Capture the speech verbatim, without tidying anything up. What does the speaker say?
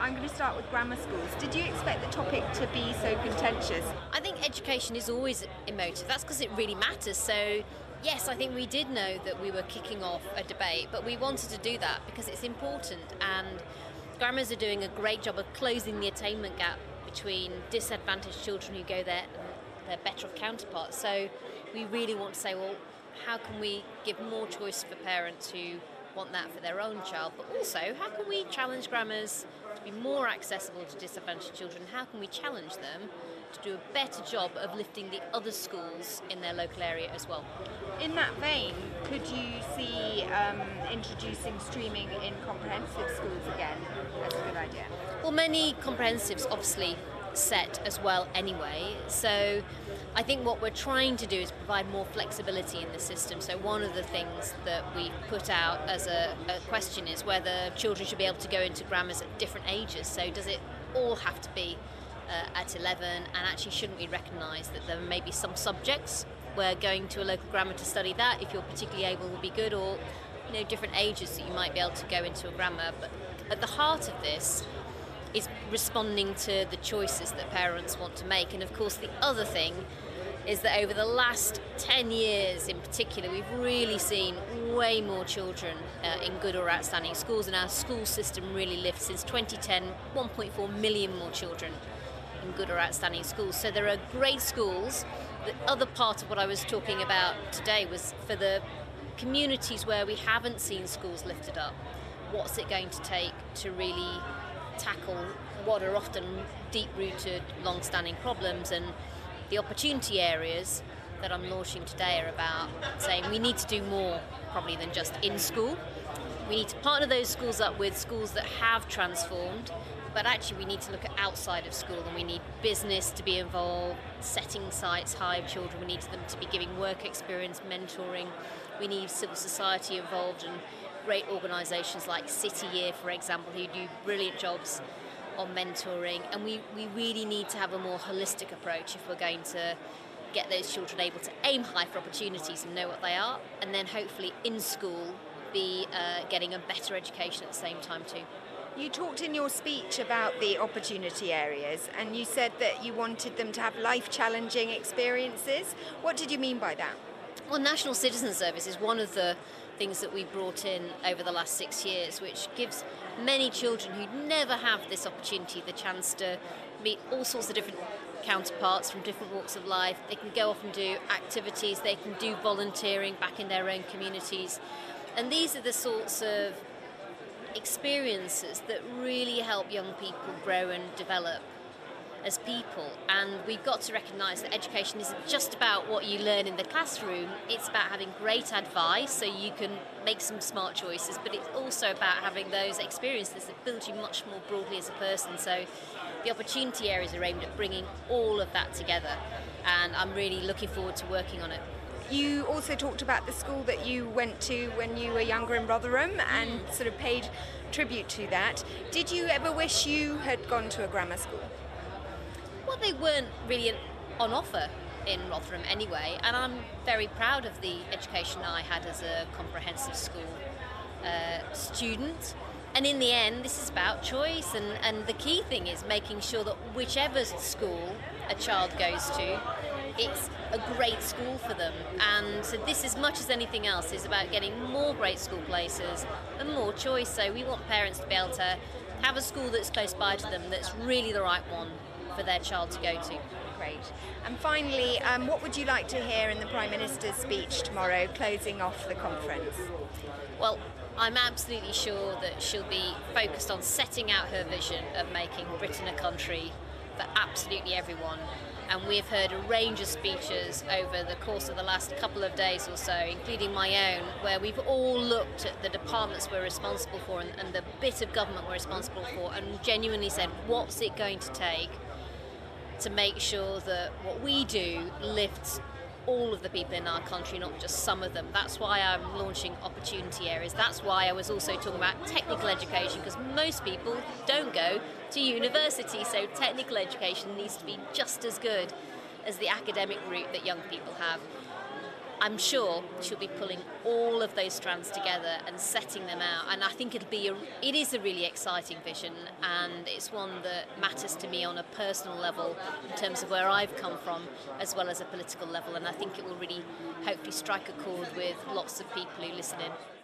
I'm going to start with grammar schools. Did you expect the topic to be so contentious? I think education is always emotive. That's because it really matters. So, yes, I think we did know that we were kicking off a debate, but we wanted to do that because it's important. And grammars are doing a great job of closing the attainment gap between disadvantaged children who go there and their better off counterparts. So we really want to say, well, how can we give more choice for parents who want that for their own child, but also how can we challenge grammars to be more accessible to disadvantaged children? How can we challenge them to do a better job of lifting the other schools in their local area as well? In that vein, could you see um, introducing streaming in comprehensive schools again as a good idea? Well, many comprehensives obviously set as well anyway, so I think what we're trying to do is provide more flexibility in the system. So one of the things that we put out as a, a question is whether children should be able to go into grammars at different ages. So does it all have to be uh, at eleven, and actually shouldn't we recognise that there may be some subjects where going to a local grammar to study that, if you're particularly able, will be good, or you know, different ages that you might be able to go into a grammar. But at the heart of this is responding to the choices that parents want to make. And of course the other thing is that over the last ten years in particular, we've really seen way more children uh, in good or outstanding schools, and our school system really lifts. Since twenty ten, one point four million more children in good or outstanding schools. So there are great schools. The other part of what I was talking about today was for the communities where we haven't seen schools lifted up. What's it going to take to really tackle what are often deep-rooted, long-standing problems? And the opportunity areas that I'm launching today are about saying we need to do more probably than just in school. We need to partner those schools up with schools that have transformed, but actually we need to look at outside of school, and we need business to be involved, setting sights high of children. We need them to be giving work experience, mentoring. We need civil society involved, and great organisations like City Year, for example, who do brilliant jobs on mentoring. And we, we really need to have a more holistic approach if we're going to get those children able to aim high for opportunities and know what they are, and then hopefully in school be uh, getting a better education at the same time too. You talked in your speech about the opportunity areas, and you said that you wanted them to have life-challenging experiences. What did you mean by that? Well, National Citizen Service is one of the things that we brought in over the last six years, which gives many children who never have this opportunity the chance to meet all sorts of different counterparts from different walks of life. They can go off and do activities, they can do volunteering back in their own communities. And these are the sorts of experiences that really help young people grow and develop as people. And we've got to recognise that education isn't just about what you learn in the classroom, it's about having great advice so you can make some smart choices, but it's also about having those experiences that build you much more broadly as a person. So the opportunity areas are aimed at bringing all of that together, and I'm really looking forward to working on it. You also talked about the school that you went to when you were younger in Rotherham and mm. sort of paid tribute to that. Did you ever wish you had gone to a grammar school? Well, they weren't really on offer in Rotherham anyway, and I'm very proud of the education I had as a comprehensive school uh, student. And in the end, this is about choice, and, and the key thing is making sure that whichever school a child goes to, it's a great school for them. And so this, as much as anything else, is about getting more great school places and more choice. So we want parents to be able to have a school that's close by to them that's really the right one for their child to go to. Great. And finally, um, what would you like to hear in the Prime Minister's speech tomorrow, closing off the conference? Well, I'm absolutely sure that she'll be focused on setting out her vision of making Britain a country for absolutely everyone. And we've heard a range of speeches over the course of the last couple of days or so, including my own, where we've all looked at the departments we're responsible for and, and the bit of government we're responsible for, and genuinely said, what's it going to take to make sure that what we do lifts all of the people in our country, not just some of them. That's why I'm launching opportunity areas. That's why I was also talking about technical education, because most people don't go to university, so technical education needs to be just as good as the academic route that young people have. I'm sure she'll be pulling all of those strands together and setting them out, and I think it'll be a, it is a really exciting vision, and it's one that matters to me on a personal level in terms of where I've come from as well as a political level, and I think it will really hopefully strike a chord with lots of people who listen in.